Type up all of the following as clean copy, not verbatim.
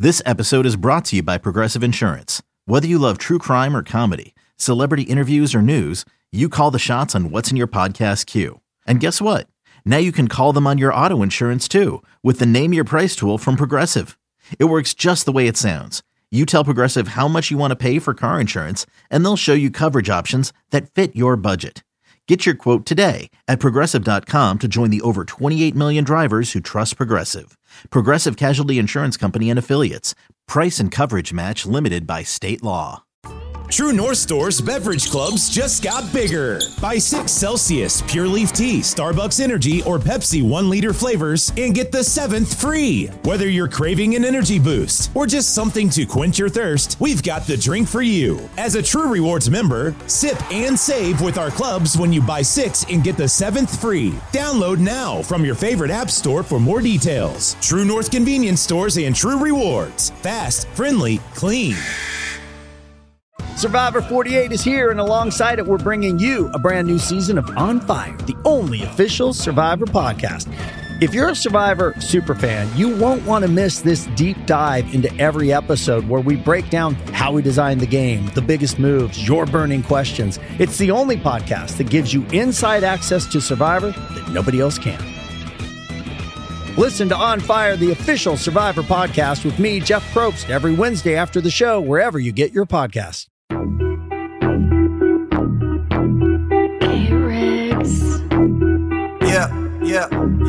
This episode is brought to you by Progressive Insurance. Whether you love true crime or comedy, celebrity interviews or news, you call the shots on what's in your podcast queue. And guess what? Now you can call them on your auto insurance too with the Name Your Price tool from Progressive. It works just the way it sounds. You tell Progressive how much you want to pay for car insurance, and they'll show you coverage options that fit your budget. Get your quote today at Progressive.com to join the over 28 million drivers who trust Progressive. Progressive Casualty Insurance Company and Affiliates. Price and coverage match limited by state law. True North Store's beverage clubs just got bigger. Buy 6 Celsius, Pure Leaf Tea, Starbucks Energy, or Pepsi 1-liter flavors and get the 7th free. Whether you're craving an energy boost or just something to quench your thirst, we've got the drink for you. As a True Rewards member, sip and save with our clubs when you buy 6 and get the 7th free. Download now from your favorite app store for more details. True North Convenience Stores and True Rewards. Fast, friendly, clean. Survivor 48 is here, and alongside it, we're bringing you a brand new season of On Fire, the only official Survivor podcast. If you're a Survivor superfan, you won't want to miss this deep dive into every episode where we break down how we designed the game, the biggest moves, your burning questions. It's the only podcast that gives you inside access to Survivor that nobody else can. Listen to On Fire, the official Survivor podcast with me, Jeff Probst, every Wednesday after the show, wherever you get your podcasts. Yeah.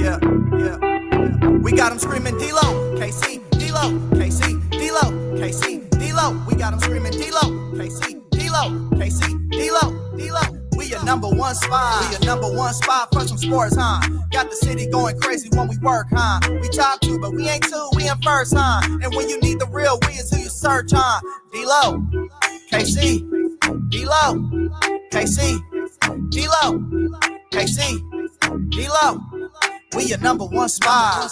We got them screaming D-Lo, KC, D-Lo, KC, D-Lo, KC, D-Lo. We got them screaming D-Lo, KC, D-Lo, KC, D-Lo, D-Lo. We your number one spot. We your number one spot for some sports, huh? Got the city going crazy when we work, huh? We top 2, but we ain't 2, we in first, huh? And when you need the real, we is who you search, huh? D-Lo, KC, D-Lo, KC, D-Lo, KC, D-Lo. We your number one spot.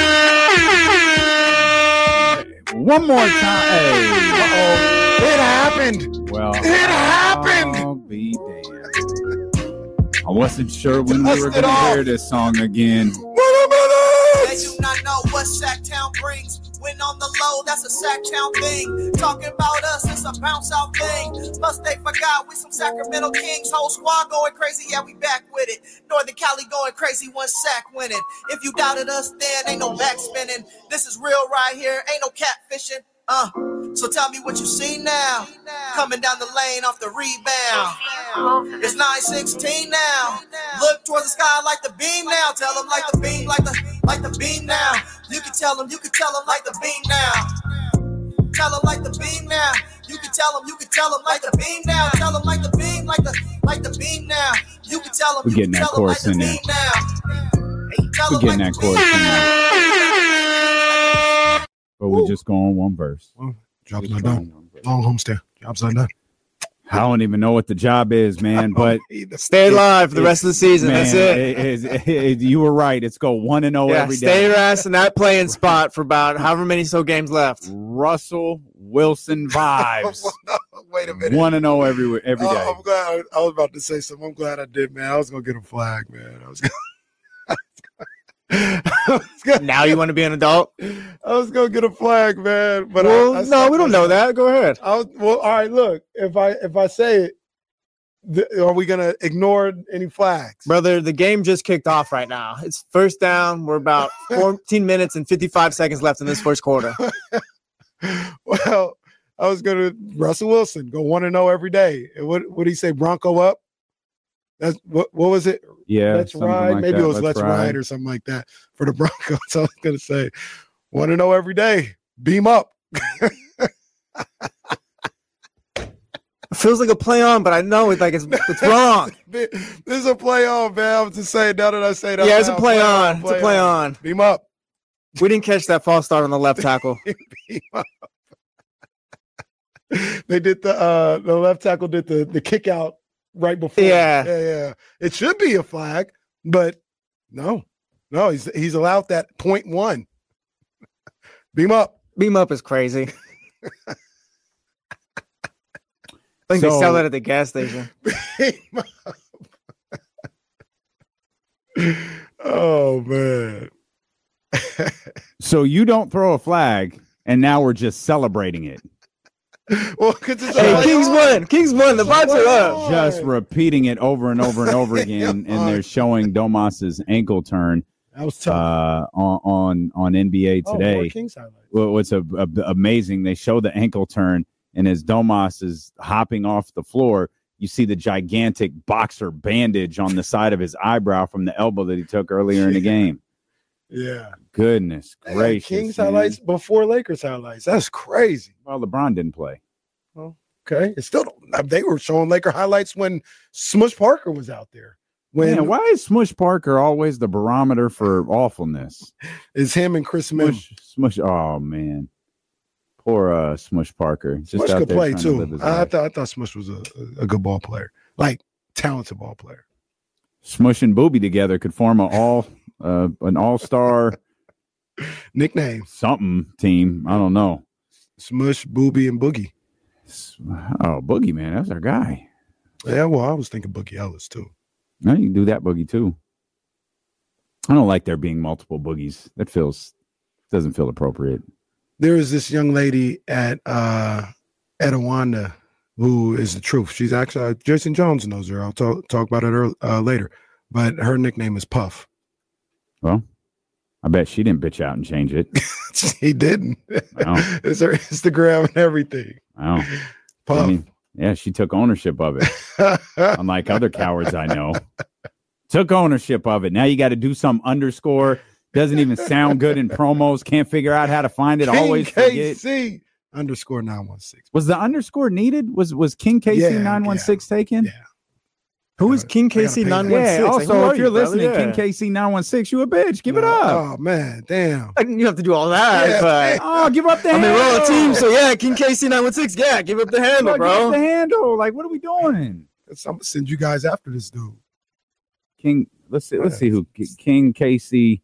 One more time. Hey. Uh-oh. It happened. Well, it happened. I'll be damned. I wasn't sure when we were going to hear this song again. They do not know what Sacktown brings. When on the low, that's a Sacktown thing. Talking about us, it's a bounce out thing. Plus they forgot we some Sacramento Kings. Whole squad going crazy, yeah, we back with it. Northern Cali going crazy, one sack winning. If you doubted us then, ain't no back spinning. This is real right here, ain't no catfishing. So tell me what you see now. Coming down the lane off the rebound. It's 9-16 now. Look towards the sky like the beam now. Tell them like the beam, like the beam now. You can tell them like the beam now. Tell them like the beam now. You can tell them like the beam now. Tell them like the beam, like the beam now. You can tell them, we're getting that chorus in there. We're getting that chorus in there. But we're just going one verse. Well, job's not done. Long homestand. Job's not done. I don't even know what the job is, man. But stay alive for the rest of the season. Man, that's it. You were right. It's go 1-0 every day. Stay rest in that playing spot for about however many games left. Russell Wilson vibes. Wait a minute. 1-0 every day. I'm glad. I was about to say something. I'm glad I did, man. I was gonna get a flag, man. Now you want to be an adult? I was gonna get a flag, man. But no, we don't know that. Go ahead. All right. Look, if I say it, are we gonna ignore any flags, brother? The game just kicked off right now. It's first down. We're about 14 minutes and 55 seconds left in this first quarter. Well, I was gonna Russell Wilson go 1-0 every day. What did he say? Bronco up. That's what was it? Yeah, let's ride. Like maybe it was let's ride or something like that for the Broncos. I was gonna say 1-0 every day. Beam up. It feels like a play on, but I know it's wrong. This is a play on, man. I was just saying now that I say that. Yeah, it's a play on. It's a play on. Beam up. We didn't catch that false start on the left tackle. Beam up. They did the left tackle did the kick out right before. Yeah. It should be a flag, but no, he's allowed that 0.1. Beam up. Beam up is crazy. I think they sell that at the gas station. Beam up. Oh man. So you don't throw a flag and now we're just celebrating it. Well, because Kings won. The vibes are up. Just repeating it over and over and over again, and they're showing Domas's ankle turn. That was tough. On NBA Today. More Kings highlights. Well, what's amazing, they show the ankle turn, and as Domas is hopping off the floor, you see the gigantic boxer bandage on the side of his eyebrow from the elbow that he took earlier in the game. Yeah. Goodness gracious. Kings man. highlights before Lakers highlights. That's crazy. Well, LeBron didn't play. Well, okay. It's still, they were showing Laker highlights when Smush Parker was out there. Why is Smush Parker always the barometer for awfulness? It's him and Chris Mimm. Smush. Oh man, poor Smush Parker. Just Smush out could there play trying to live too. his I life. thought Smush was a good ball player, like talented ball player. Smush and Booby together could form an all-star nickname something team. I don't know. Smush, Booby, and Boogie. Oh, Boogie, man, that's our guy. Yeah, well, I was thinking Boogie Ellis too. No, you can do that Boogie too. I don't like there being multiple Boogies. That doesn't feel appropriate. There is this young lady at Etowanda who is the truth. She's actually Jason Jones knows her. I'll talk about it later. But her nickname is Puff. Well, I bet she didn't bitch out and change it. She didn't. Wow. It's her Instagram and everything. Wow. Puff. I mean, yeah, she took ownership of it. Unlike other cowards I know. Took ownership of it. Now you got to do some underscore. Doesn't even sound good in promos. Can't figure out how to find it. King Always forget. KC underscore 916. Was the underscore needed? Was King KC 916 taken? Yeah. Who is King KC 916? Yeah, also, if you're listening, King King KC 916, you a bitch. Give it up. Oh, man. Damn. You have to do all that. Yeah, but Oh, give up the handle. we're on a team, so yeah, King KC 916. Yeah, give up the handle, Give up bro. the handle. Like, what are we doing? I'm going to send you guys after this dude. King, let's see who King KC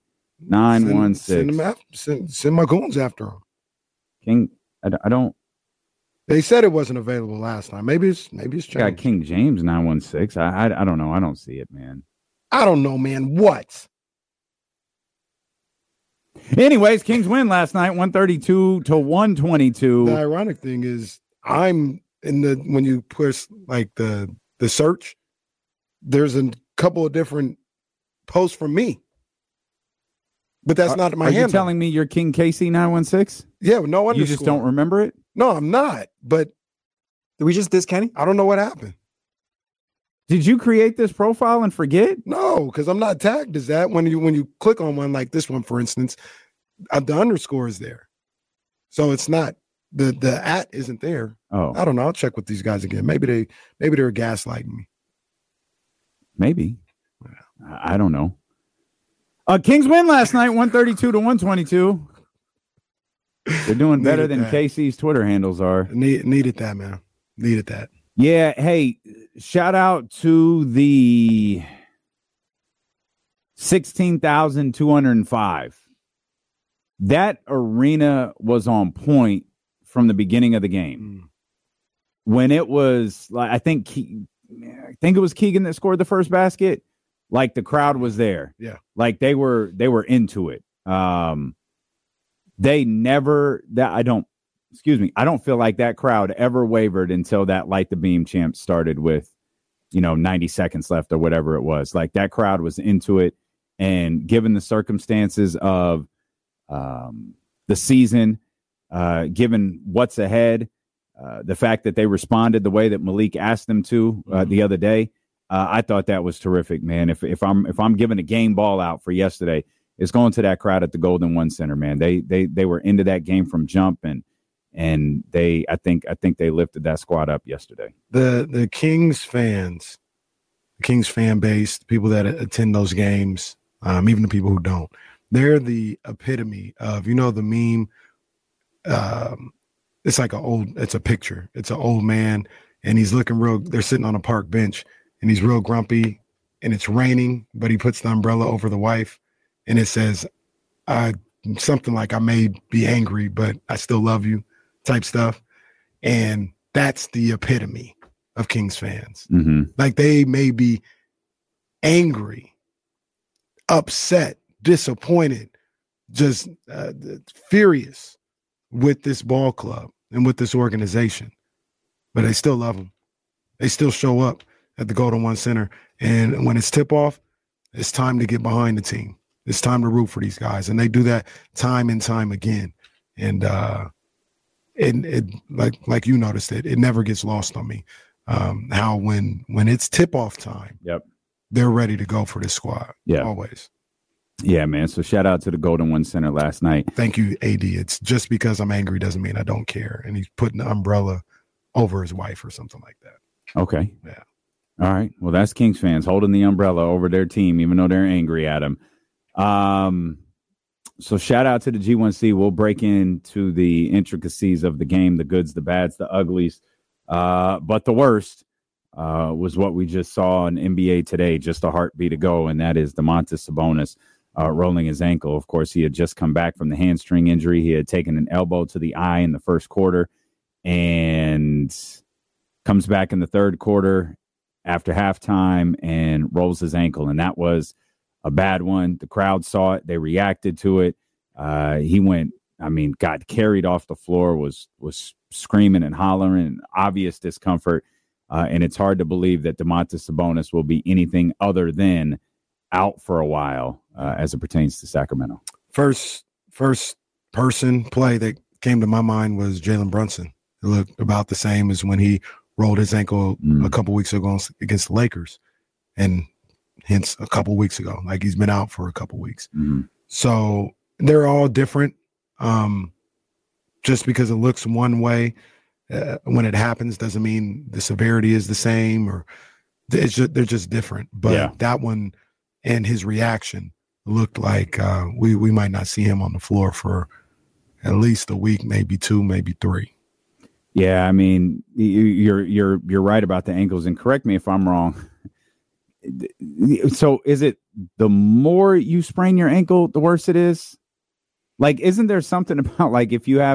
916. Send my goons after him. King, I don't. They said it wasn't available last time. Maybe it's changed. Got King James 916. I don't know. I don't see it, man. I don't know, man. What? Anyways, Kings win last night, 132-122. The ironic thing is, I'm in when you push like the search, there's a couple of different posts from me, but that's not my handle. Are you telling me you're King KC 916? Yeah, no underscore. You just don't remember it? No, I'm not. But Did we just diss Kenny? I don't know what happened. Did you create this profile and forget? No, because I'm not tagged as that. When you click on one like this one, for instance, the underscore is there, so it's not the at isn't there. Oh, I don't know. I'll check with these guys again. Maybe they're gaslighting me. maybe. I don't know. Kings win last night, 132-122. They're doing better than KC's Twitter handles are. Needed that, man. Needed that. Yeah. Hey, shout out to the 16,205. That arena was on point from the beginning of the game. When it was like, I think it was Keegan that scored the first basket. Like the crowd was there. Yeah. Like they were into it. I don't feel like that crowd ever wavered until that Light the Beam chant started with, 90 seconds left or whatever it was. Like that crowd was into it. And given the circumstances of the season, given what's ahead, the fact that they responded the way that Malik asked them to the other day, I thought that was terrific, man. If I'm giving a game ball out for yesterday, it's going to that crowd at the Golden One Center, man. They were into that game from jump, and I think they lifted that squad up yesterday. The Kings fans, the Kings fan base, the people that attend those games, even the people who don't, they're the epitome of the meme. It's like it's a picture. It's an old man, and he's looking they're sitting on a park bench, and he's real grumpy, and it's raining, but he puts the umbrella over the wife, and it says something like, "I may be angry, but I still love you," type stuff. And that's the epitome of Kings fans. Mm-hmm. Like they may be angry, upset, disappointed, just furious, with this ball club and with this organization, but they still love him. They still show up at the Golden One Center. And when it's tip-off, it's time to get behind the team. It's time to root for these guys. And they do that time and time again. And it like you noticed it never gets lost on me. How when it's tip-off time, they're ready to go for this squad. Yeah. Always. Yeah, man. So shout out to the Golden One Center last night. Thank you, AD. It's just because I'm angry doesn't mean I don't care. And he's putting the umbrella over his wife or something like that. Okay. Yeah. All right. Well, that's Kings fans holding the umbrella over their team, even though they're angry at him. So shout out to the G1C. We'll break into the intricacies of the game, the goods, the bads, the uglies. But the worst was what we just saw in NBA today, just a heartbeat ago, and that is Domantas Sabonis rolling his ankle. Of course, he had just come back from the hamstring injury. He had taken an elbow to the eye in the first quarter and comes back in the third quarter after halftime and rolls his ankle. And that was a bad one. The crowd saw it. They reacted to it. He got carried off the floor, was screaming and hollering, obvious discomfort. And it's hard to believe that Domantas Sabonis will be anything other than out for a while as it pertains to Sacramento. First person play that came to my mind was Jalen Brunson. It looked about the same as when he rolled his ankle a couple weeks ago against the Lakers, and hence a couple weeks ago. Like, he's been out for a couple weeks. So they're all different. Just because it looks one way when it happens doesn't mean the severity is the same, or they're just different. But that one and his reaction looked like we might not see him on the floor for at least a week, maybe 2, maybe 3. Yeah, I mean, you're right about the ankles, and correct me if I'm wrong. So is it the more you sprain your ankle, the worse it is? Like, isn't there something about, like, if you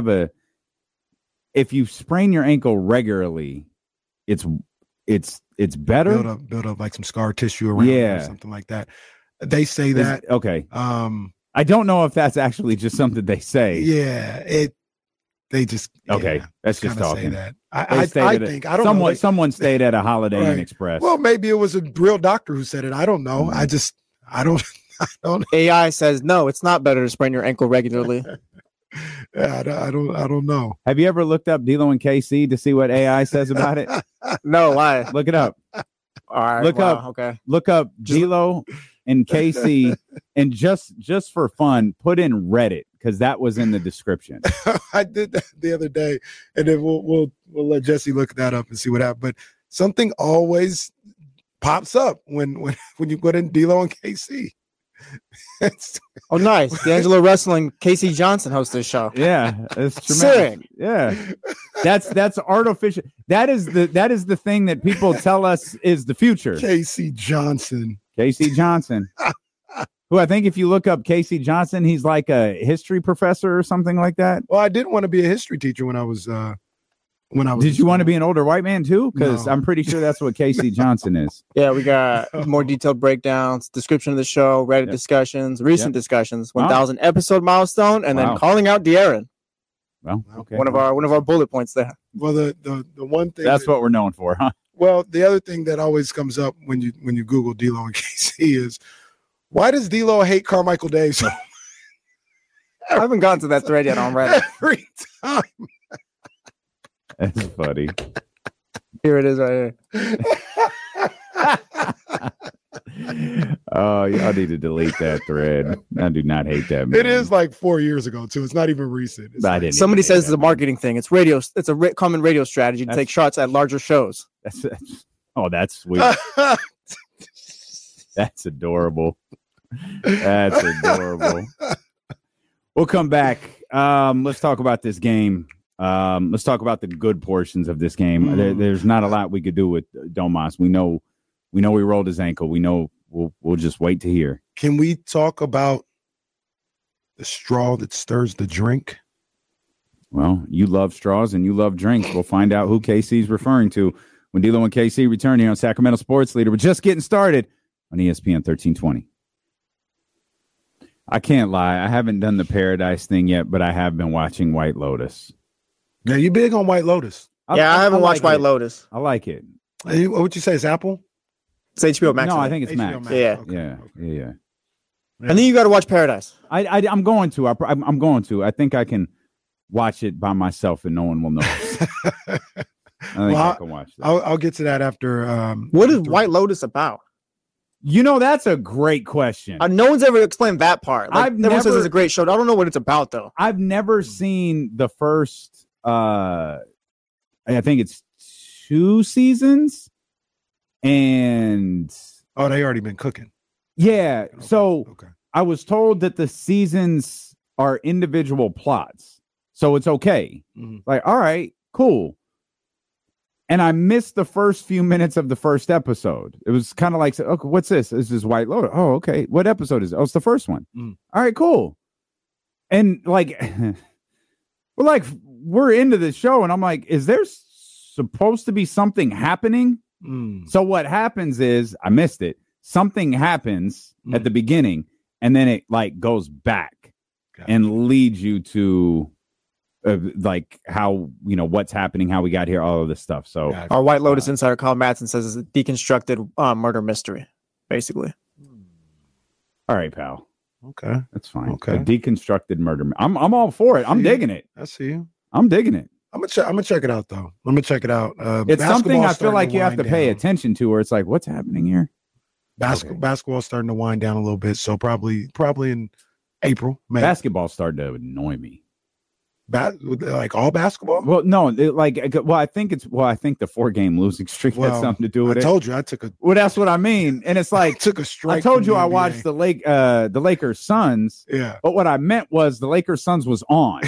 sprain your ankle regularly, it's better? Build up like some scar tissue around it or something like that. They say that. Okay. I don't know if that's actually just something they say. Yeah, they just that's just talking. Say that. I think I don't know. Someone stayed at a Holiday Inn Express. Well, maybe it was a real doctor who said it. I don't know. I don't. AI says no. It's not better to sprain your ankle regularly. Yeah, I don't know. Have you ever looked up D'Lo and KC to see what AI says about it? No, why? Look it up. All right. Look up D'Lo and KC, and just for fun, put in Reddit, because that was in the description. I did that the other day, and then we'll let Jesse look that up and see what happened. But something always pops up when you put in D'Lo and KC. Oh, nice. D'Angelo Wrestling, Casey Johnson hosts this show. Yeah, it's tremendous. Sick. Yeah, that's artificial. That is the thing that people tell us is the future. Casey Johnson, who I think if you look up Casey Johnson, he's like a history professor or something like that. Well, I did want to be a history teacher when I was. Did you want to be an older white man too? Because I'm pretty sure that's what Casey Johnson is. Yeah, we got more detailed breakdowns, description of the show, Reddit discussions, recent discussions, 1,000 episode milestone, and then calling out De'Aaron. Well, okay. One of our bullet points there. Well, the one thing that's what we're known for, huh? Well, the other thing that always comes up when you Google D'Lo and KC is, why does D'Lo hate Carmichael Davis? I haven't gotten to that thread yet on Reddit. Every time. That's funny. Here it is right here. Oh, y'all need to delete that thread. I do not hate that, man. It is like 4 years ago, too. It's not even recent. Somebody says it's a marketing thing. It's radio. It's a common radio strategy to take shots at larger shows. That's sweet. That's adorable. That's adorable. We'll come back. Let's talk about this game. Let's talk about the good portions of this game. There's not a lot we could do with Domas. We know he rolled his ankle. We know we'll just wait to hear. Can we talk about the straw that stirs the drink? Well, you love straws and you love drinks. We'll find out who KC's referring to when D'Lo and KC return here on Sacramento Sports Leader. We're just getting started on ESPN 1320. I can't lie. I haven't done the Paradise thing yet, but I have been watching White Lotus. Yeah, you big on White Lotus? I haven't watched White Lotus. I like it. What would you say? It's Apple? It's HBO Max. No, I think it's Max. Yeah. Okay. Yeah. And then you got to watch Paradise. I'm going to. I'm going to. I think I can watch it by myself and no one will notice. I can watch that. I'll get to that after. What is White Lotus about? That's a great question. No one's ever explained that part. Everyone says it's a great show. I don't know what it's about, though. I've never seen the first, I think it's 2 seasons. And... Oh, they already been cooking. Yeah. Okay. So I was told that the seasons are individual plots. So it's okay. Mm-hmm. Like, all right, cool. And I missed the first few minutes of the first episode. It was kind of like, okay, what's this? This is White Lotus. Oh, okay. What episode is it? Oh, it's the first one. Mm. All right, cool. And like, we're into this show. And I'm like, is there supposed to be something happening? Mm. So what happens is, I missed it. Something happens at the beginning and then it like goes back and leads you to like how, what's happening, how we got here, all of this stuff. So our White Lotus insider Colin Matson says it's a deconstructed murder mystery, basically. All right, pal. Okay, that's fine. Okay, a deconstructed murder. I'm all for it. I'm digging it. I see you. I'm digging it. I'm gonna check it out though. I'm gonna check it out. It's something I feel like you have to pay attention to, where it's like, what's happening here? Basketball's starting to wind down a little bit, so probably in April, May. Basketball started to annoy me. Like all basketball? Well, no, I think the 4-game losing streak had something to do with it. I told you I took a. Well, that's what I mean, and it's like took a strike. I told you I watched the Lakers Suns. Yeah, but what I meant was the Lakers Suns was on.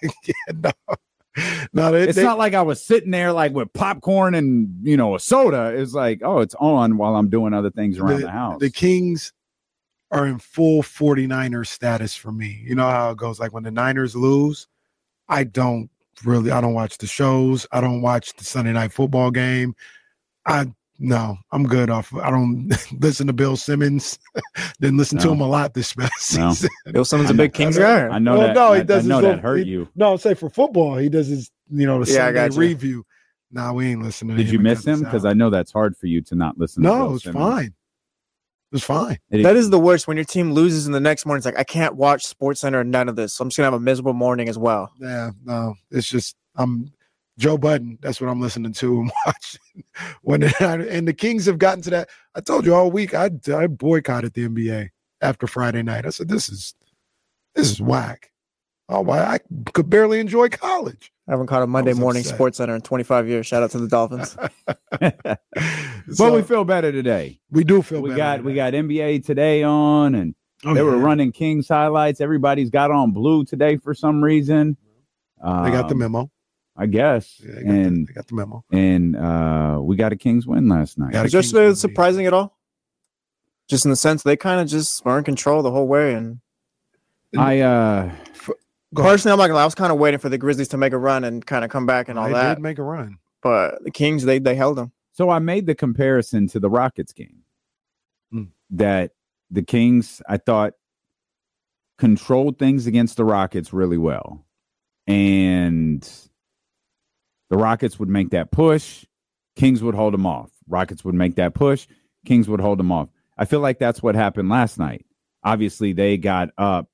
No, it's not like I was sitting there like with popcorn and a soda. It's like, oh, it's on while I'm doing other things around the house. The Kings are in full 49er status for me. You know how it goes. Like when the Niners lose, I don't watch the shows. I don't watch the Sunday night football game. I'm good off. I don't listen to Bill Simmons. Didn't listen to him a lot this past season. Bill Simmons a big Kings guy. I know that. No, he does. I know that hurt you. No, say for football, he does his the Sunday review. No, we ain't listening. Did you miss him? Because I know that's hard for you to not listen. No, it's fine. It's fine. That is the worst when your team loses and the next morning it's like, I can't watch SportsCenter and none of this. So I'm just gonna have a miserable morning as well. Yeah, no, it's just Joe Budden. That's what I'm listening to and watching. And the Kings have gotten to that. I told you all week I boycotted the NBA after Friday night. I said this is whack. Oh, I could barely enjoy college. I haven't caught a Monday morning SportsCenter in 25 years. Shout out to the Dolphins. But we feel better today. We do feel better. We got NBA Today on, and they were running Kings highlights. Everybody's got on blue today for some reason. They got the memo, I guess. Yeah, they got the memo. And we got a Kings win last night. Was yesterday surprising at all? Just in the sense they kind of just were in control the whole way. And personally, I'm not gonna lie, I was kind of waiting for the Grizzlies to make a run and kind of come back and all that. They did make a run. But the Kings, they held them. So I made the comparison to the Rockets game. That the Kings, I thought, controlled things against the Rockets really well. And the Rockets would make that push. Kings would hold them off. Rockets would make that push. Kings would hold them off. I feel like that's what happened last night. Obviously, they got up.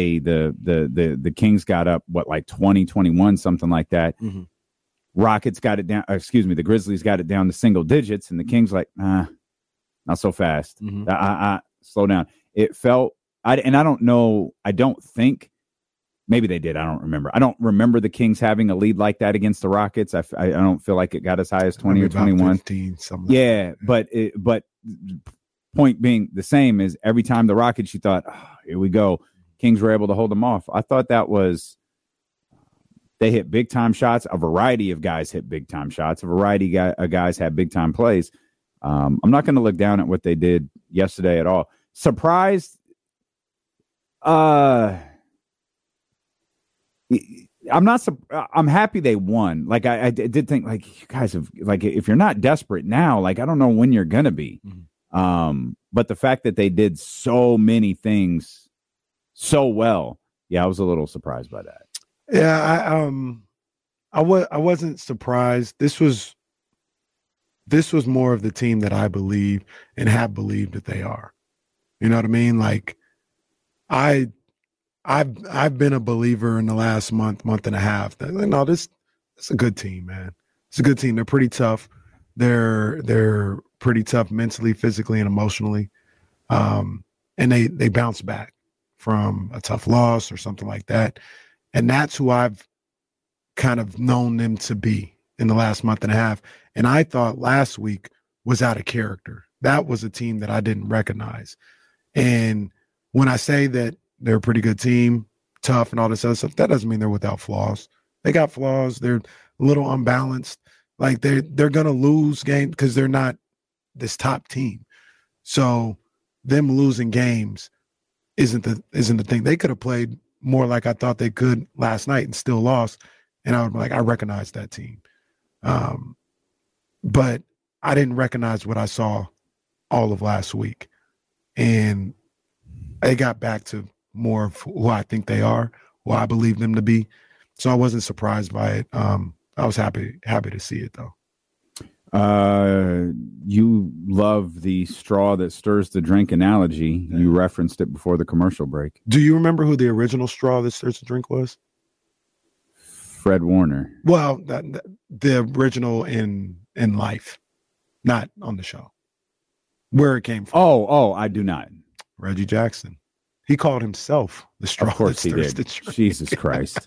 The Kings got up, like 20-21, something like that. Mm-hmm. Rockets got it down. The Grizzlies got it down to single digits, and the Kings like, not so fast. Mm-hmm. Slow down. It felt, I don't know. I don't think, maybe they did. I don't remember. I don't remember the Kings having a lead like that against the Rockets. I don't feel like it got as high as 20 or 21. 15, something yeah, like but point being the same is every time the Rockets, you thought, here we go. Kings were able to hold them off. I thought that was, they hit big time shots. A variety of guys hit big time shots. A variety of guys had big time plays. I'm not going to look down at what they did yesterday at all. Surprised. I'm happy they won. Like I did think, like, you guys have, like, if you're not desperate now, like, I don't know when you're gonna be. Mm-hmm. But the fact that they did so many things so well. Yeah, I was a little surprised by that. Yeah, I wasn't surprised. This was more of the team that I believe and have believed that they are. You know what I mean? Like I've been a believer in the last month and a half that this it's a good team, man. It's a good team. They're pretty tough. They're pretty tough mentally, physically, and emotionally. And they bounce back from a tough loss or something like that. And that's who I've kind of known them to be in the last month and a half. And I thought last week was out of character. That was a team that I didn't recognize. And when I say that they're a pretty good team, tough and all this other stuff, that doesn't mean they're without flaws. They got flaws. They're a little unbalanced. Like they're going to lose games because they're not this top team. So them losing games isn't the thing. They could have played more like I thought they could last night and still lost. And I would be like, I recognize that team. But I didn't recognize what I saw all of last week. And they got back to more of who I think they are, who I believe them to be. So I wasn't surprised by it. I was happy to see it, though. You love the straw that stirs the drink analogy. Yeah. You referenced it before the commercial break. Do you remember who the original straw that stirs the drink was? Fred Warner. Well, the original in life, not on the show. Where it came from. Oh, I do not. Reggie Jackson. He called himself the straw of course that stirs he did. the drink. Jesus Christ.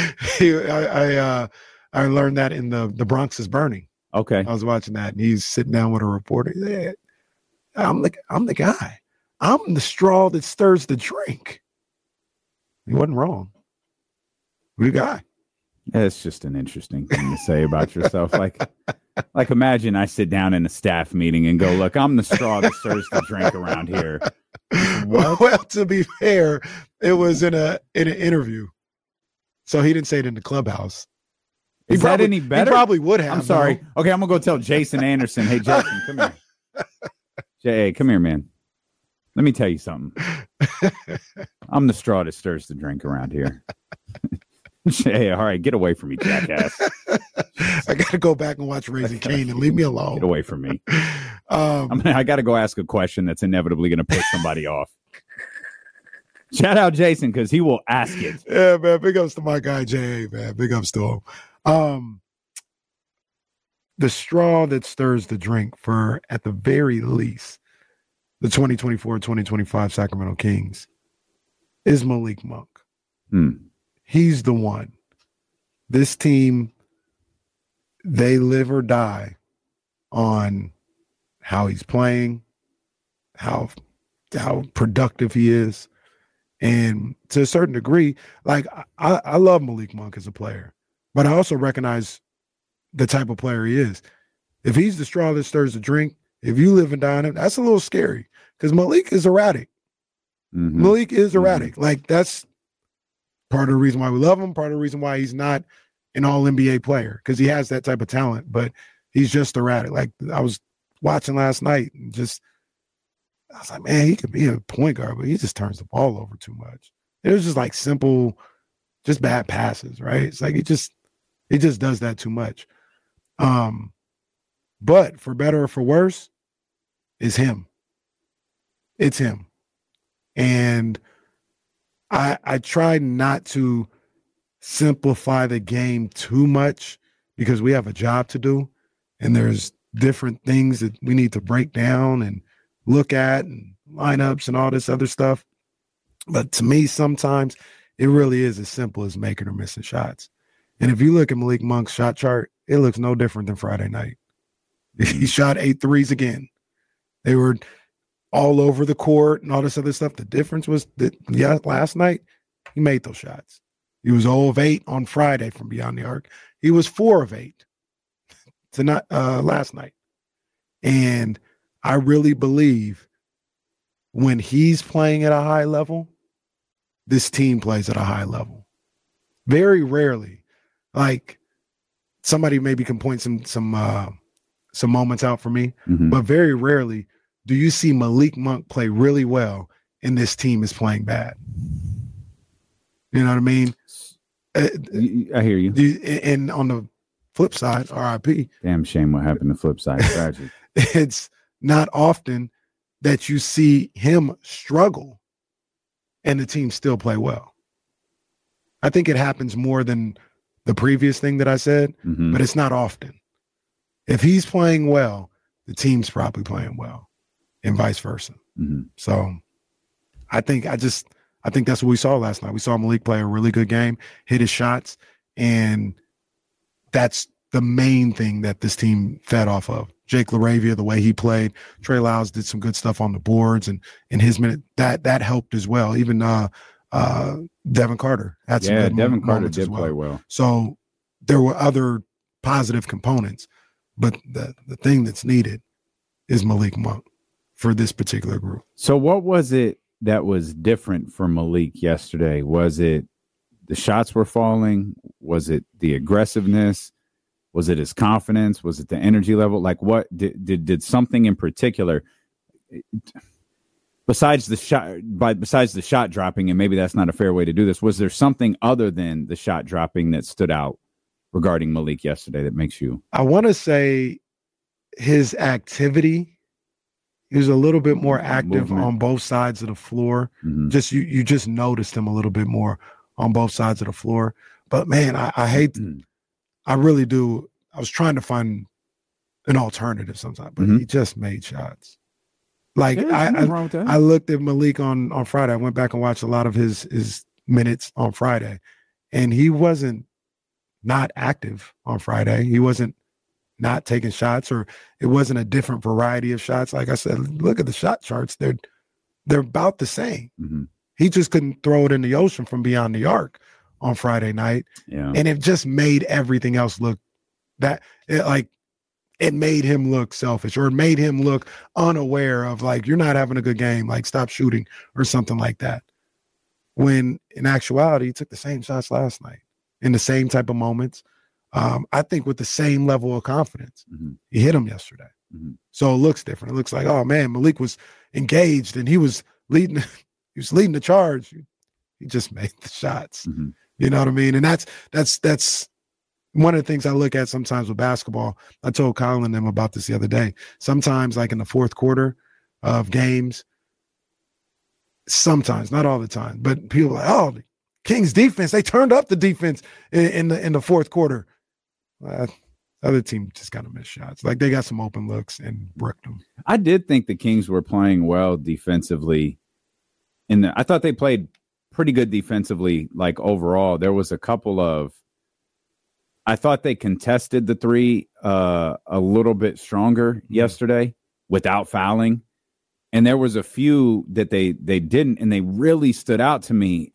I learned that in the Bronx is Burning. Okay. I was watching that, and he's sitting down with a reporter. Yeah, I'm the guy. I'm the straw that stirs the drink. He wasn't wrong. Good guy. It's just an interesting thing to say about yourself. Like imagine I sit down in a staff meeting and go, look, I'm the straw that stirs the drink around here. What? Well, to be fair, it was in an interview. So he didn't say it in the clubhouse. Is that any better? He probably would have. I'm sorry. Though. Okay, I'm going to go tell Jason Anderson. Hey, Jason, come here. Jay, come here, man. Let me tell you something. I'm the straw that stirs the drink around here. Jay, all right, get away from me, jackass. I got to go back and watch Raising Cain and leave me alone. Get away from me. I got to go ask a question that's inevitably going to piss somebody off. Shout out Jason because he will ask it. Yeah, man. Big ups to my guy, Jay, man. Big ups to him. The straw that stirs the drink for, at the very least, the 2024-2025 Sacramento Kings is Malik Monk. He's the one. This team, they live or die on how he's playing, how productive he is. And to a certain degree, like I love Malik Monk as a player, but I also recognize the type of player he is. If he's the straw that stirs the drink, if you live and die on him, that's a little scary because Malik is erratic. Mm-hmm. Malik is erratic. Mm-hmm. Like that's part of the reason why we love him, part of the reason why he's not an all-NBA player because he has that type of talent, but he's just erratic. Like I was watching last night and I was like, man, he could be a point guard, but he just turns the ball over too much. It was just like simple, just bad passes, right? It's like it just does that too much. But for better or for worse, it's him. It's him. And I try not to simplify the game too much because we have a job to do and there's different things that we need to break down and look at and lineups and all this other stuff. But to me, sometimes it really is as simple as making or missing shots. And if you look at Malik Monk's shot chart, it looks no different than Friday night. He shot 8 threes again. They were all over the court and all this other stuff. The difference was that, last night he made those shots. He was 0 of 8 on Friday from beyond the arc. He was 4 of 8 last night. And I really believe when he's playing at a high level, this team plays at a high level. Very rarely, like somebody maybe can point some moments out for me, but very rarely do you see Malik Monk play really well and this team is playing bad. You know what I mean? I hear you. And on the flip side, RIP. Damn shame what happened to flip side. Tragic. It's not often that you see him struggle and the team still play well. I think it happens more than the previous thing that I said, but it's not often. If he's playing well, the team's probably playing well, and vice versa. So I think that's what we saw last night. We saw Malik play a really good game, hit his shots, and that's the main thing that this team fed off of. Jake LaRavia, the way he played, Trey Lyles did some good stuff on the boards, and in his minute that helped as well. Even Devin Carter had some good Devin Carter did well. play well. So there were other positive components, but the thing that's needed is Malik Monk for this particular group. So what was it that was different for Malik yesterday? Was it the shots were falling? Was it the aggressiveness? Was it his confidence? Was it the energy level? Like, what did something in particular, besides the shot dropping, and maybe that's not a fair way to do this, was there something other than the shot dropping that stood out regarding Malik yesterday that makes you? I want to say his activity. He was a little bit more active on both sides of the floor. Just you just noticed him a little bit more on both sides of the floor. But man, I hate. I really do. I was trying to find an alternative sometimes, but he just made shots. Like I looked at Malik on Friday. I went back and watched a lot of his minutes on Friday, and he wasn't not active on Friday. He wasn't not taking shots, or it wasn't a different variety of shots. Like I said, look at the shot charts. They're about the same. He just couldn't throw it in the ocean from beyond the arc on Friday night. And it just made everything else look it made him look selfish, or it made him look unaware of, like, you're not having a good game, like stop shooting or something like that. When in actuality, he took the same shots last night in the same type of moments. I think with the same level of confidence. He hit them yesterday. So it looks different. It looks like, oh man, Malik was engaged and he was leading the charge. He just made the shots. You know what I mean? And that's one of the things I look at sometimes with basketball. I told Colin and them about this the other day. Sometimes, like in the fourth quarter of games, sometimes, not all the time, but people are like, oh, the Kings defense, they turned up the defense in the fourth quarter. The other team just kind of missed shots. Like, they got some open looks and bricked them. I did think the Kings were playing well defensively. I thought they played pretty good defensively, like overall. There was a couple of, I thought they contested the three a little bit stronger yesterday without fouling. And there was a few that they didn't, and they really stood out to me.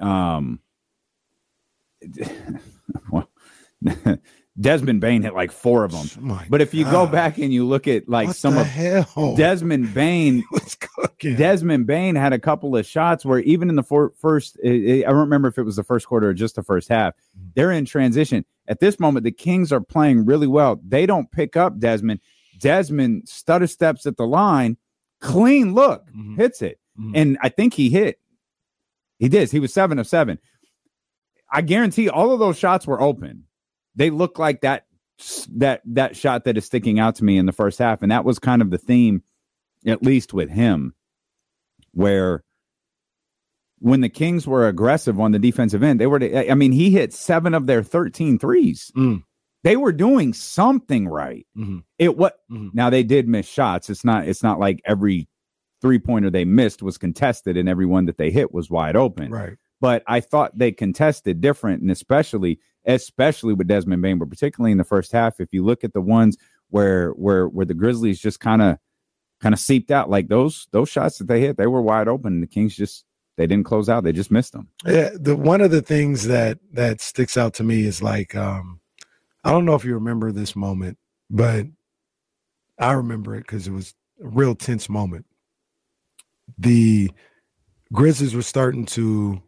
Desmond Bane hit like 4 of them. But if you go back and you look at like Desmond Bane, Desmond Bane had a couple of shots where even in the first, I don't remember if it was the first quarter or just the first half, they're in transition. At this moment, the Kings are playing really well. They don't pick up Desmond. Desmond stutter steps at the line, clean look, hits it. And I think he hit. He did. He was 7 of 7. I guarantee all of those shots were open. They look like that shot that is sticking out to me in the first half. And that was kind of the theme, at least with him, where when the Kings were aggressive on the defensive end, he hit 7 of their 13 threes. They were doing something right. Now they did miss shots. It's not like every 3-pointer they missed was contested and every one that they hit was wide open. Right. But I thought they contested different, and especially with Desmond Bane, but particularly in the first half, if you look at the ones where the Grizzlies just kind of seeped out, like those shots that they hit, they were wide open, and the Kings they didn't close out. They just missed them. Yeah. One of the things that sticks out to me is like, I don't know if you remember this moment, but I remember it because it was a real tense moment. The Grizzlies were starting to,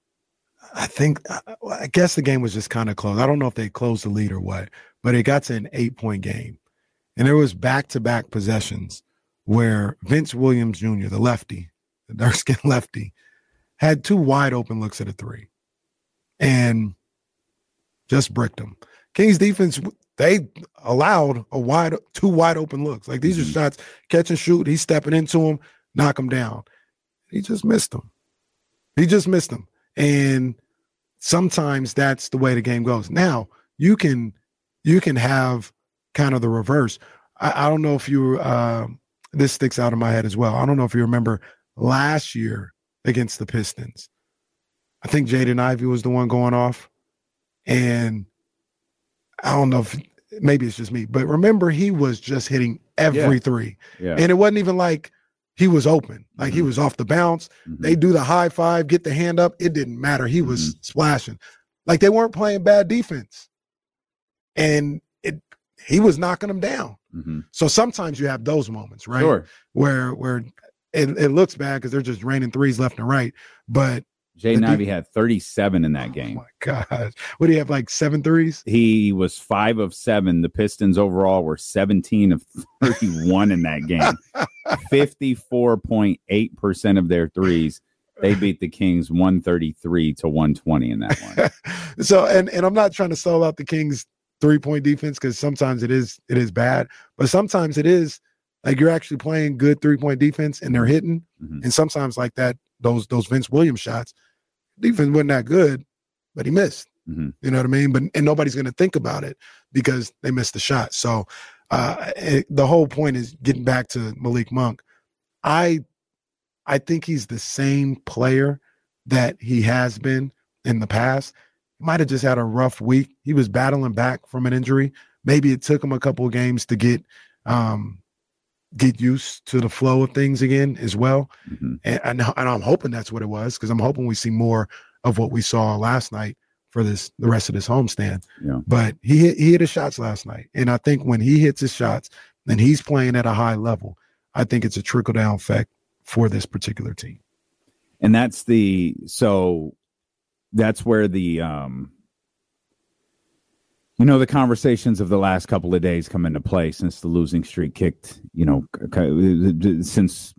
I guess the game was just kind of close. I don't know if they closed the lead or what, but it got to an 8-point game. And there was back-to-back possessions where Vince Williams Jr., the lefty, the dark-skinned lefty, had 2 wide open looks at a 3. and just bricked them. Kings defense, they allowed two wide open looks. Like these are shots, catch and shoot. He's stepping into them, knock him down. He just missed them. And sometimes that's the way the game goes. Now you can have kind of the reverse. I don't know if you this sticks out in my head as well. I don't know if you remember last year against the Pistons. I think Jaden Ivey was the one going off. And I don't know if maybe it's just me, but remember he was just hitting every three. Yeah. And it wasn't even like he was open. Like he was off the bounce. They do the high five, get the hand up. It didn't matter. He was splashing. Like they weren't playing bad defense. And he was knocking them down. So sometimes you have those moments, right? Sure. Where it looks bad because they're just raining threes left and right. But Jaden Ivey had 37 in that game. Oh my gosh. What do you have, like 7 threes? He was 5 of 7. The Pistons overall were 17 of 31 in that game. 54.8% of their threes. They beat the Kings 133 to 120 in that one. So, and I'm not trying to sell out the Kings 3-point defense because sometimes it is bad, but sometimes it is like you're actually playing good 3-point defense and they're hitting. And sometimes like that, those Vince Williams shots, defense wasn't that good, but he missed. You know what I mean? And nobody's going to think about it because they missed the shot. So the whole point is getting back to Malik Monk. I think he's the same player that he has been in the past. He might have just had a rough week. He was battling back from an injury. Maybe it took him a couple of games to get used to the flow of things again as well. And I'm hoping that's what it was because I'm hoping we see more of what we saw last night for the rest of this homestand. Yeah. But he hit his shots last night. And I think when he hits his shots and he's playing at a high level, I think it's a trickle-down effect for this particular team. And that's where the the conversations of the last couple of days come into play since the losing streak kicked, since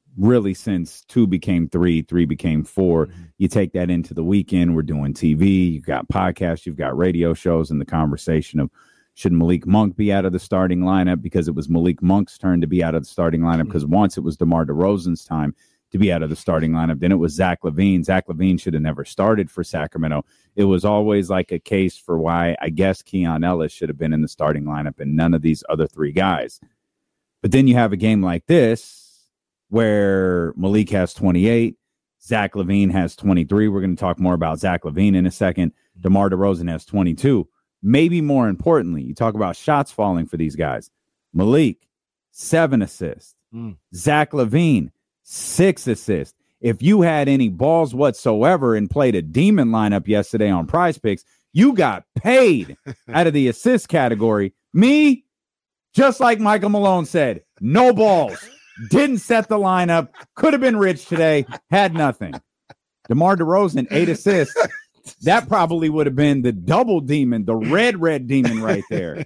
2 became 3, 3 became 4. You take that into the weekend. We're doing TV. You've got podcasts. You've got radio shows, and the conversation of should Malik Monk be out of the starting lineup because it was Malik Monk's turn to be out of the starting lineup because once it was DeMar DeRozan's time to be out of the starting lineup. Then it was Zach LaVine. Zach LaVine should have never started for Sacramento. It was always like a case for why I guess Keon Ellis should have been in the starting lineup and none of these other 3 guys. But then you have a game like this where Malik has 28, Zach LaVine has 23. We're going to talk more about Zach LaVine in a second. DeMar DeRozan has 22. Maybe more importantly, you talk about shots falling for these guys. Malik, 7 assists. Zach LaVine, 6 assists. If you had any balls whatsoever and played a demon lineup yesterday on Prize Picks, you got paid out of the assist category. Me, just like Michael Malone said, no balls. Didn't set the lineup. Could have been rich today. Had nothing. DeMar DeRozan, 8 assists. That probably would have been the double demon, the red demon right there.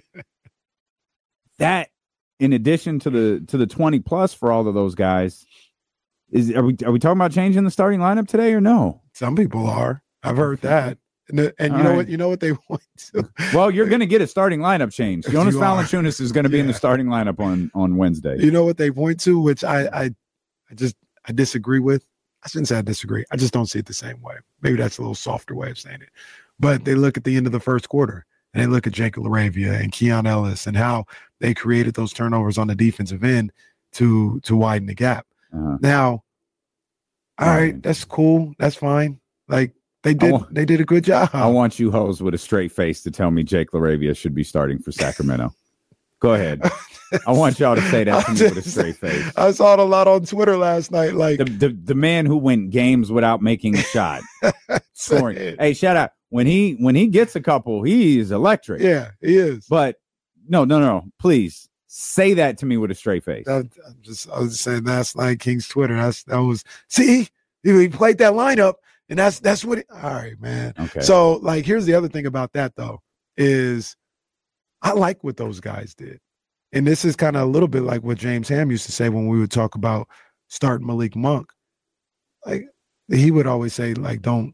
That, in addition to the 20 plus for all of those guys, are we talking about changing the starting lineup today or no? Some people are. I've heard that. And you know what they want to. Well, you're going to get a starting lineup change. Jonas Valanciunas is going to be in the starting lineup on Wednesday. You know what they point to, which I disagree with. I shouldn't say I disagree. I just don't see it the same way. Maybe that's a little softer way of saying it. But they look at the end of the first quarter and they look at Jacob LaRavia and Keon Ellis and how they created those turnovers on the defensive end to widen the gap. Now, all right, that's cool. That's fine. Like they did a good job. I want you hoes with a straight face to tell me Jake LaRavia should be starting for Sacramento. Go ahead. I want y'all to say that to me with a straight face. I saw it a lot on Twitter last night. Like the man who went games without making a shot. Scoring. Hey, shout out. When he gets a couple, he's electric. Yeah, he is. But no. Please say that to me with a straight face. I was saying last night, King's Twitter. See, he played that lineup, and that's what. All right, man. Okay. So like, here's the other thing about that though is I like what those guys did. And this is kind of a little bit like what James Ham used to say when we would talk about starting Malik Monk. Like he would always say, like, don't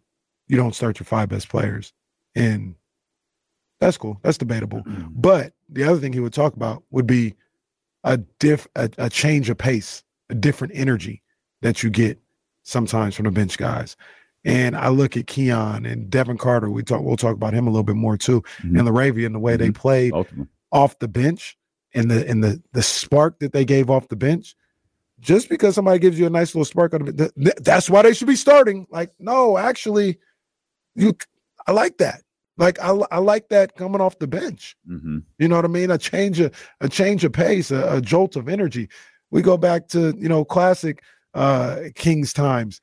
you don't start your 5 best players. And that's cool. That's debatable. But the other thing he would talk about would be a change of pace, a different energy that you get sometimes from the bench guys. And I look at Keon and Devin Carter. We'll talk about him a little bit more too. And LaRavia and the way they played off the bench and the spark that they gave off the bench. Just because somebody gives you a nice little spark out of it, that's why they should be starting. Like, no, actually, I like that. Like I like that coming off the bench. You know what I mean? A change of pace, a jolt of energy. We go back to classic Kings times.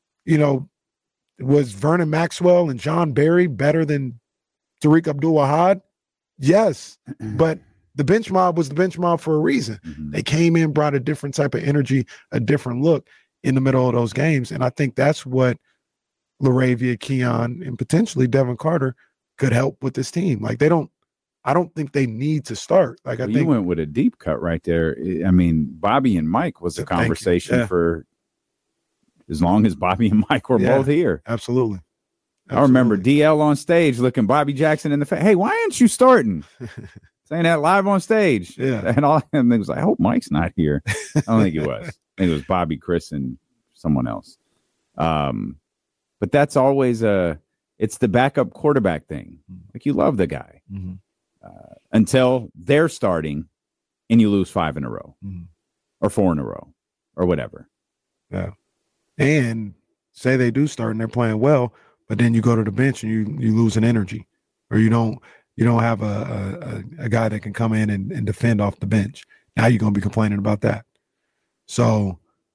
Was Vernon Maxwell and John Barry better than Tariq Abdul-Wahad? Yes, but the bench mob was the bench mob for a reason. They came in, brought a different type of energy, a different look in the middle of those games, and I think that's what LaRavia, Keon, and potentially Devin Carter could help with this team. Like I don't think they need to start. Like I think you went with a deep cut right there. I mean, Bobby and Mike was a conversation for as long as Bobby and Mike were both here. Absolutely. I remember DL on stage looking Bobby Jackson in the face. Hey, why aren't you starting? Saying that live on stage. Yeah. And it was like, I hope Mike's not here. I don't think it was. I think it was Bobby, Chris, and someone else. But that's always it's the backup quarterback thing. Like you love the guy until they're starting and you lose 5 in a row or 4 in a row or whatever. Yeah. And say they do start and they're playing well, but then you go to the bench and you lose an energy, or you don't have a guy that can come in and defend off the bench. Now you're going to be complaining about that. So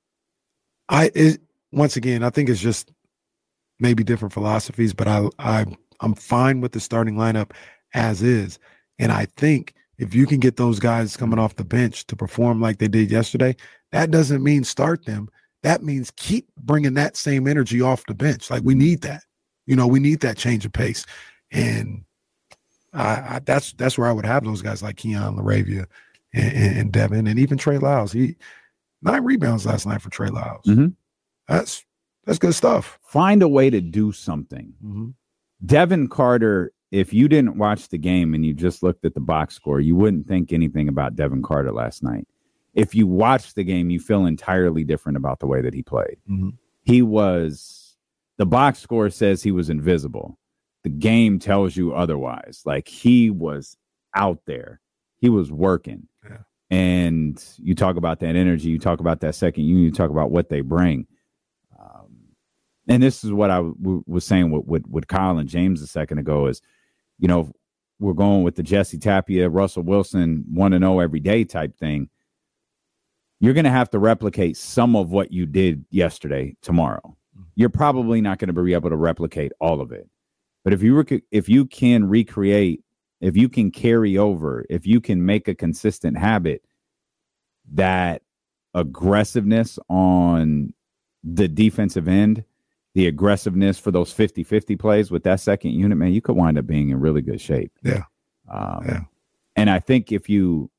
once again, I think it's just maybe different philosophies, but I'm fine with the starting lineup as is. And I think if you can get those guys coming off the bench to perform like they did yesterday, that doesn't mean start them. That means keep bringing that same energy off the bench. Like we need that. We need that change of pace. And that's where I would have those guys like Keon, LaRavia, and Devin, and even Trey Lyles. 9 rebounds last night for Trey Lyles. That's good stuff. Find a way to do something. Devin Carter, if you didn't watch the game and you just looked at the box score, you wouldn't think anything about Devin Carter last night. If you watch the game, you feel entirely different about the way that he played. The box score says he was invisible. The game tells you otherwise. Like he was out there. He was working. Yeah. And you talk about that energy. You talk about that second unit. You talk about what they bring. And this is what I was saying with Kyle and James a second ago is, we're going with the Jesse Tapia, Russell Wilson 1-0 every day type thing. You're going to have to replicate some of what you did yesterday tomorrow. You're probably not going to be able to replicate all of it. But if you can recreate, if you can carry over, if you can make a consistent habit, that aggressiveness on the defensive end, the aggressiveness for those 50-50 plays with that second unit, man, you could wind up being in really good shape. Yeah. And I think if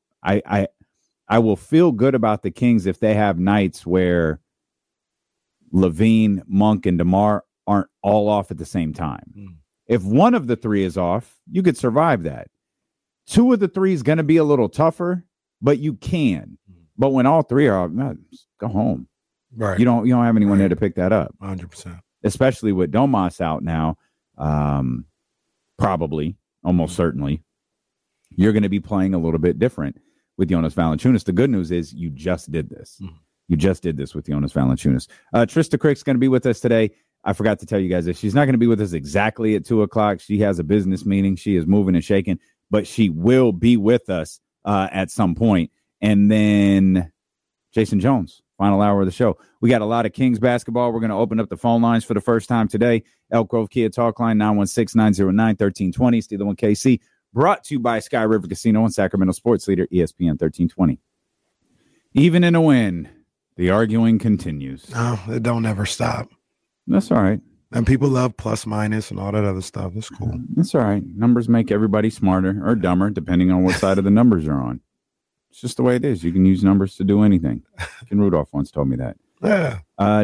I will feel good about the Kings if they have nights where Levine, Monk, and DeMar aren't all off at the same time. If one of the 3 is off, you could survive that. 2 of the 3 is going to be a little tougher, but you can. But when all 3 are off, go home. Right. You don't have anyone there to pick that up. 100%. Especially with Domas out now, probably, almost certainly, you're going to be playing a little bit different with Jonas Valanciunas. The good news is you just did this. You just did this with Jonas Valanciunas. Trista Crick's going to be with us today. I forgot to tell you guys that she's not going to be with us exactly at 2:00. She has a business meeting. She is moving and shaking, but she will be with us at some point. And then Jason Jones, final hour of the show. We got a lot of Kings basketball. We're going to open up the phone lines for the first time today. Elk Grove Kia Talk Line, 916-909-1320. Steeler 1 KC. Brought to you by Sky River Casino and Sacramento Sports Leader, ESPN 1320. Even in a win, the arguing continues. No, it don't ever stop. That's all right. And people love plus minus and all that other stuff. That's cool. That's all right. Numbers make everybody smarter or dumber, depending on what side of the numbers you're on. It's just the way it is. You can use numbers to do anything. Ken Rudolph once told me that. Yeah.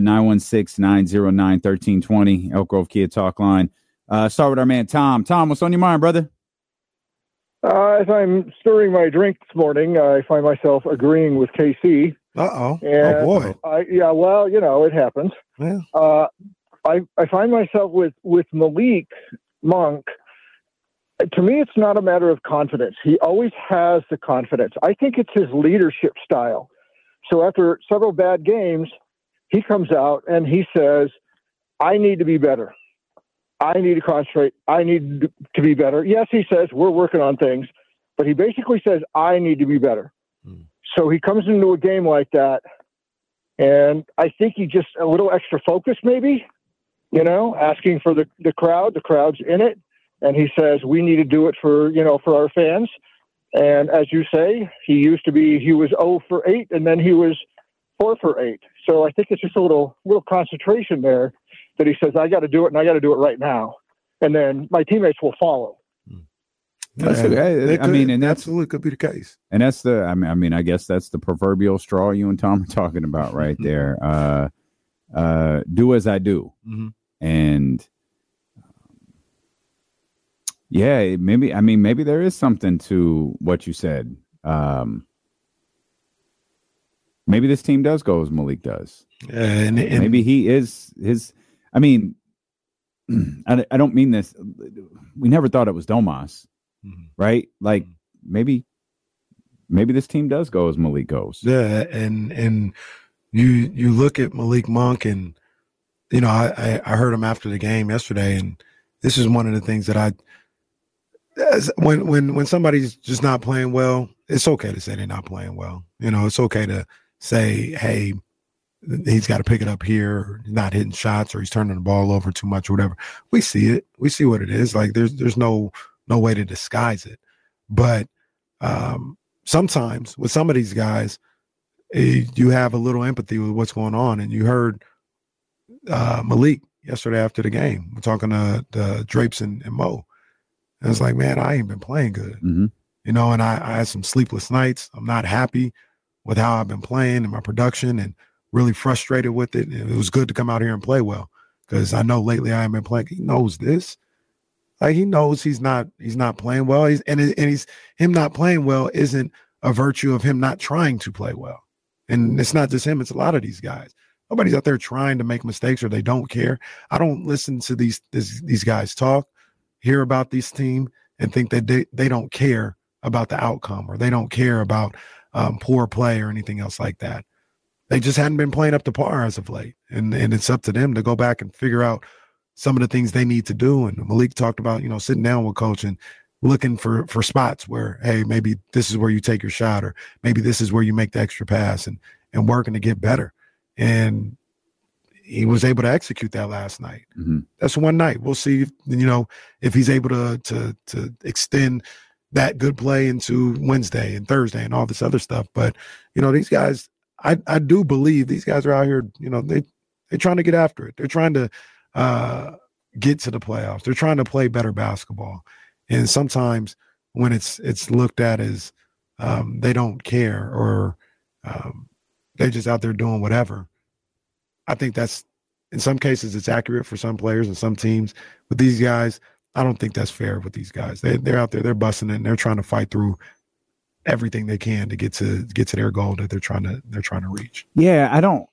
916-909-1320, Elk Grove Kia Talk Line. Start with our man, Tom. Tom, what's on your mind, brother? As I'm stirring my drink this morning, I find myself agreeing with KC. Uh-oh. And oh, boy. Well, it happens. Yeah. I find myself with Malik Monk. To me, it's not a matter of confidence. He always has the confidence. I think it's his leadership style. So after several bad games, he comes out and he says, I need to be better. I need to concentrate. I need to be better. Yes, he says, we're working on things, but he basically says, I need to be better. So he comes into a game like that, and I think he just a little extra focus maybe, asking for the crowd. The crowd's in it, and he says, we need to do it for our fans. And as you say, he was 0 for 8, and then he was 4 for 8. So I think it's just a little concentration there that he says, I got to do it, and I got to do it right now. And then my teammates will follow. That's absolutely could be the case. And that's I guess that's the proverbial straw you and Tom are talking about right there. Do as I do. Mm-hmm. And maybe there is something to what you said. Maybe this team does go as Malik does. And maybe he is his. I mean, I don't mean this. We never thought it was Domas, right? Like maybe this team does go as Malik goes. Yeah, and you look at Malik Monk, and I heard him after the game yesterday, and this is one of the things that when somebody's just not playing well, it's okay to say they're not playing well. It's okay to say, hey, he's got to pick it up here, or not hitting shots, or he's turning the ball over too much, or whatever. We see it. We see what it is. Like there's no way to disguise it. But sometimes with some of these guys, you have a little empathy with what's going on. And you heard Malik yesterday after the game. We're talking to Drapes and Mo. And it's like, man, I ain't been playing good. Mm-hmm. And I had some sleepless nights. I'm not happy with how I've been playing and my production, and really frustrated with it. And it was good to come out here and play well, because I know lately I haven't been playing. He knows this. Like, he knows he's not playing well. Him not playing well isn't a virtue of him not trying to play well. And it's not just him, it's a lot of these guys. Nobody's out there trying to make mistakes, or they don't care. I don't listen to these guys talk, hear about this team, and think that they don't care about the outcome, or they don't care about poor play or anything else like that. They just hadn't been playing up to par as of late. And it's up to them to go back and figure out some of the things they need to do. And Malik talked about, sitting down with coach and looking for spots where, hey, maybe this is where you take your shot, or maybe this is where you make the extra pass, and working to get better. And he was able to execute that last night. Mm-hmm. That's one night. We'll see, if he's able to extend that good play into Wednesday and Thursday and all this other stuff. But, these guys, I do believe these guys are out here, they're trying to get after it. They're trying to get to the playoffs. They're trying to play better basketball. And sometimes when it's looked at as they don't care, or they're just out there doing whatever, I think that's, in some cases, it's accurate for some players and some teams. With these guys, I don't think that's fair with these guys. They're out there, they're busting it, and they're trying to fight through everything they can to get to their goal that they're trying to reach. Yeah,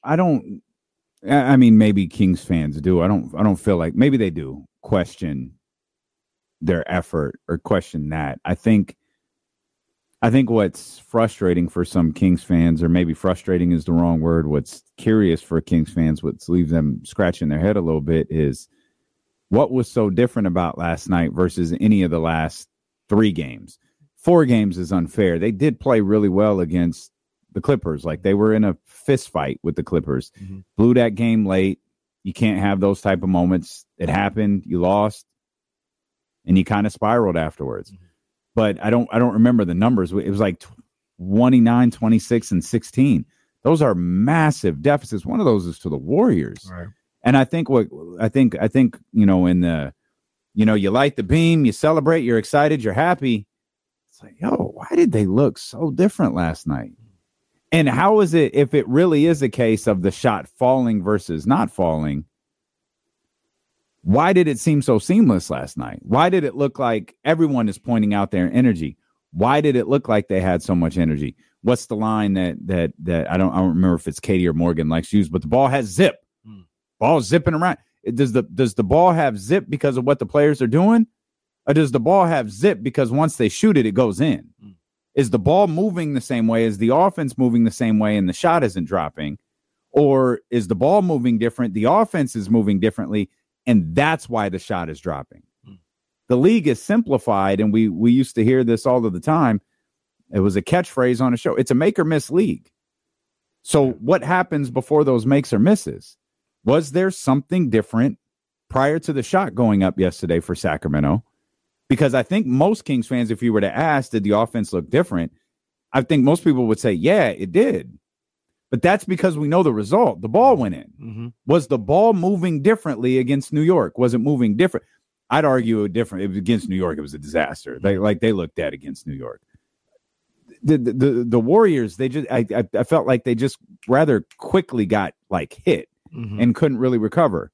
I mean, maybe Kings fans do. I don't feel like, maybe they do question their effort or question that. I think what's frustrating for some Kings fans, or maybe frustrating is the wrong word, what's curious for Kings fans, what leaves them scratching their head a little bit, is what was so different about last night versus any of the last 3 games. 4 games is unfair. They did play really well against the Clippers. Like, they were in a fist fight with the Clippers. Mm-hmm. Blew that game late. You can't have those type of moments. It happened. You lost, and you kind of spiraled afterwards. Mm-hmm. But I don't remember the numbers. It was like 29, 26, and 16. Those are massive deficits. One of those is to the Warriors. Right. And I think in the, you light the beam, you celebrate, you're excited, you're happy. It's like, why did they look so different last night? And how is it, if it really is a case of the shot falling versus not falling, why did it seem so seamless last night? Why did it look like everyone is pointing out their energy? Why did it look like they had so much energy? What's the line that I don't remember if it's Katie or Morgan likes to use, but the ball has zip. Ball zipping around. Does the ball have zip because of what the players are doing? Or does the ball have zip because once they shoot it, it goes in? Is the ball moving the same way? Is the offense moving the same way and the shot isn't dropping? Or is the ball moving different? The offense is moving differently, and that's why the shot is dropping. The league is simplified, and we used to hear this all of the time. It was a catchphrase on a show. It's a make or miss league. So what happens before those makes or misses? Was there something different prior to the shot going up yesterday for Sacramento? Because I think most Kings fans, if you were to ask, did the offense look different? I think most people would say, yeah, it did. But that's because we know the result. The ball went in. Mm-hmm. Was the ball moving differently against New York? Was it moving different? I'd argue different. Against New York, it was a disaster. They looked at against New York. The Warriors, I felt like they just rather quickly got hit and couldn't really recover.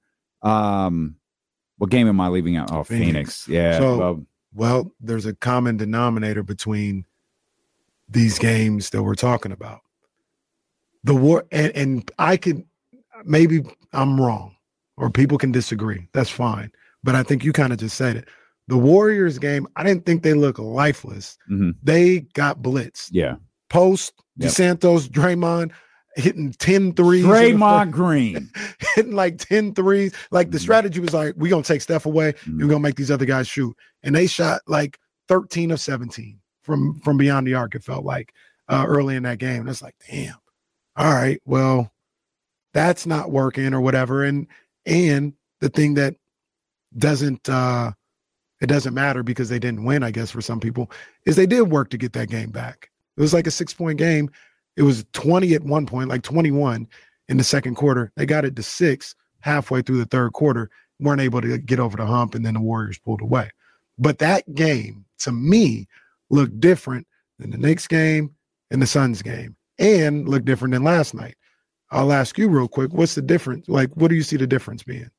What game am I leaving out? Oh, Phoenix. Yeah. So, well, there's a common denominator between these games that we're talking about. The war, and I could, maybe I'm wrong, or people can disagree. That's fine. But I think you kind of just said it. The Warriors game, I didn't think they looked lifeless. Mm-hmm. They got blitz. Yeah. Post, DeSantos, Draymond hitting 10 threes. Draymond Green. Hitting 10 threes. The strategy was we're going to take Steph away. We're going to make these other guys shoot. And they shot 13 of 17 from beyond the arc, it felt like, early in that game. And it's damn. All right, well, that's not working or whatever. And the thing that doesn't it doesn't matter because they didn't win, I guess, for some people, is they did work to get that game back. It was a 6-point game. It was 20 at one point, 21 in the second quarter. They got it to 6 halfway through the third quarter, weren't able to get over the hump, and then the Warriors pulled away. But that game, to me, looked different than the Knicks game and the Suns game, and looked different than last night. I'll ask you real quick, what's the difference? What do you see the difference being?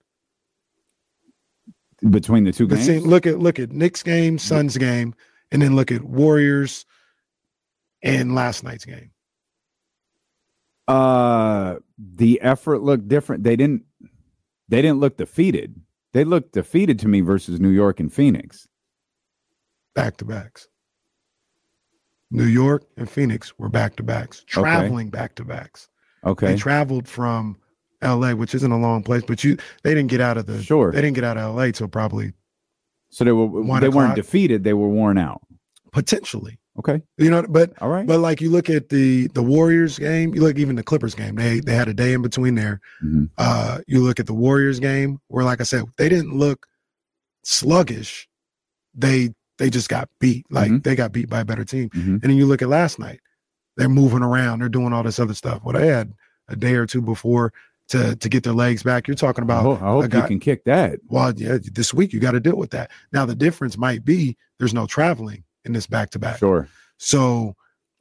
Between the two games? Look at Knicks game, Suns game, and then look at Warriors and last night's game. The effort looked different. They didn't look defeated. They looked defeated to me versus New York and Phoenix. Back-to-backs. New York and Phoenix were back-to-backs, traveling back-to-backs. Okay. They traveled from LA, which isn't a long place, but they didn't get out of they didn't get out of LA till probably. So they weren't defeated. They were worn out. Potentially. Okay. But all right. But you look at the Warriors game, you look even the Clippers game, they had a day in between there. Mm-hmm. You look at the Warriors game where, like I said, they didn't look sluggish. They just got beat. They got beat by a better team. Mm-hmm. And then you look at last night, they're moving around, they're doing all this other stuff. Well, they had a day or two before to get their legs back. You're talking about I hope you can kick that. Well, yeah, this week you got to deal with that. Now the difference might be there's no traveling in this back-to-back. Sure. So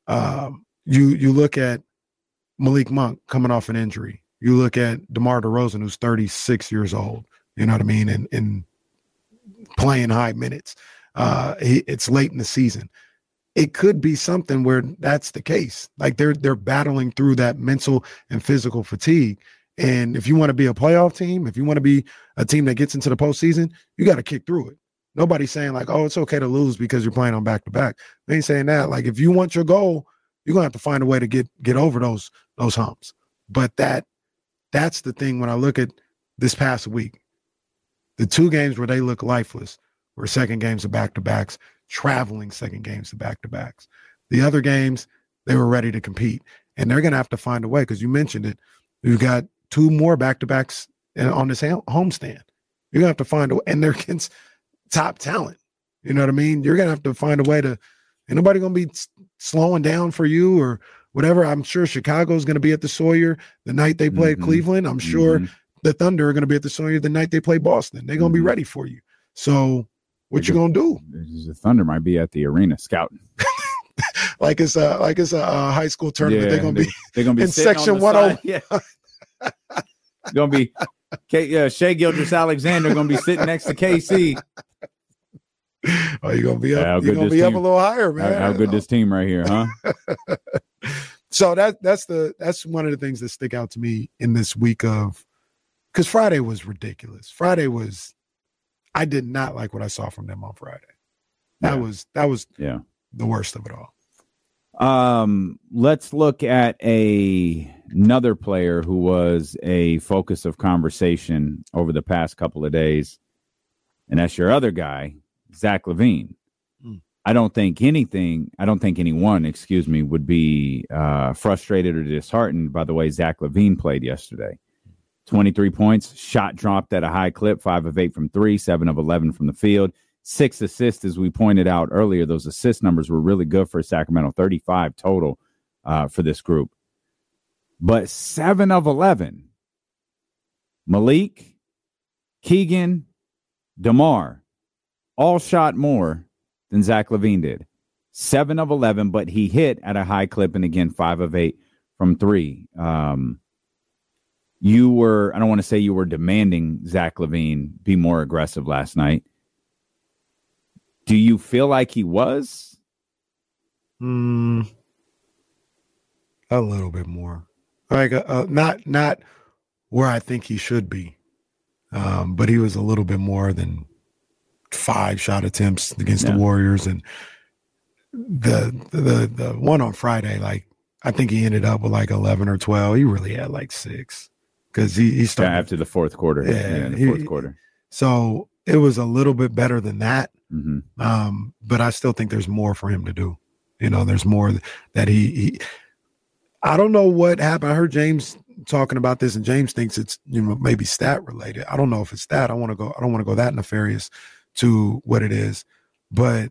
you look at Malik Monk coming off an injury. You look at DeMar DeRozan, who's 36 years old, you know what I mean, and playing high minutes. It's late in the season. It could be something where that's the case. They're battling through that mental and physical fatigue. And if you want to be a playoff team, if you want to be a team that gets into the postseason, you got to kick through it. Nobody's saying oh, it's okay to lose because you're playing on back-to-back. They ain't saying that. If you want your goal, you're going to have to find a way to get over those humps. But that's the thing when I look at this past week. The two games where they look lifeless were second games of back-to-backs, traveling second games of back-to-backs. The other games, they were ready to compete. And they're going to have to find a way because you mentioned it. You've got two more back-to-backs on this homestand. You're going to have to find a way. And they're against top talent. You know what I mean? You're going to have to find a way to – ain't nobody going to be slowing down for you or whatever. I'm sure Chicago's going to be at the Sawyer the night they play Cleveland. I'm sure the Thunder are going to be at the Sawyer the night they play Boston. They're going to be ready for you. So what you going to do? The Thunder might be at the arena scouting. like it's a high school tournament. Yeah, they're gonna be in section 101. Yeah, gonna be Shea Gilgeous-Alexander gonna be sitting next to KC. Oh, you're gonna be up. You're gonna be up a little higher, man. How good this team right here, huh? So that's one of the things that stick out to me in this week of, because Friday was ridiculous. I did not like what I saw from them on Friday. That was the worst of it all. Let's look at another player who was a focus of conversation over the past couple of days, and that's your other guy, Zach LaVine. I don't think anyone, would be frustrated or disheartened by the way Zach LaVine played yesterday. 23 points, shot dropped at a high clip, 5 of 8 from 3, 7 of 11 from the field, 6 assists, as we pointed out earlier. Those assist numbers were really good for Sacramento, 35 total for this group. But 7 of 11, Malik, Keegan, DeMar, all shot more than Zach LaVine did. 7 of 11, but he hit at a high clip, and again, 5 of 8 from 3. I don't want to say you were demanding Zach LaVine be more aggressive last night. Do you feel like he was? A little bit more. Like not where I think he should be. But he was a little bit more than 5 shot attempts against the Warriors, and the one on Friday, like I think he ended up with like 11 or 12. He really had like 6 because he started after the fourth quarter. Fourth quarter. So it was a little bit better than that. Mm-hmm. But I still think there's more for him to do. There's more that he I don't know what happened. I heard James talking about this, and James thinks it's maybe stat related. I don't know if it's stat. I don't want to go that nefarious to what it is, but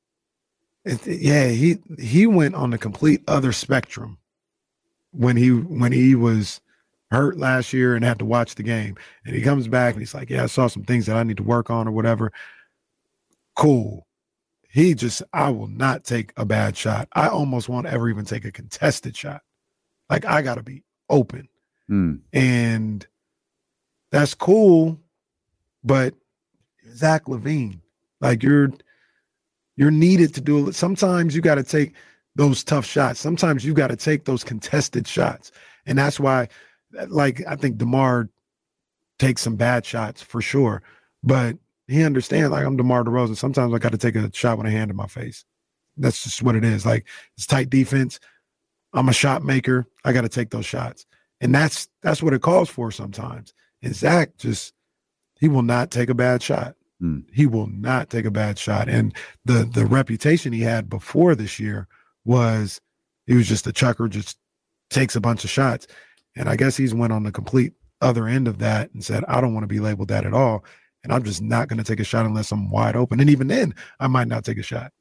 he went on the complete other spectrum when he was hurt last year and had to watch the game, and he comes back and he's like, I saw some things that I need to work on or whatever. Cool. I will not take a bad shot. I almost won't ever even take a contested shot. Like, I got to be open. And that's cool, but Zach LaVine, like you're needed to do it. Sometimes you got to take those tough shots. Sometimes you got to take those contested shots. And that's why, like, I think DeMar takes some bad shots for sure, but he understands, like, I'm DeMar DeRozan. Sometimes I got to take a shot with a hand in my face. That's just what it is. Like, it's tight defense. I'm a shot maker. I got to take those shots. And that's what it calls for sometimes. And Zach he will not take a bad shot. He will not take a bad shot. And the reputation he had before this year was he was just a chucker, just takes a bunch of shots. And I guess he's went on the complete other end of that and said, I don't want to be labeled that at all. And I'm just not going to take a shot unless I'm wide open. And even then, I might not take a shot.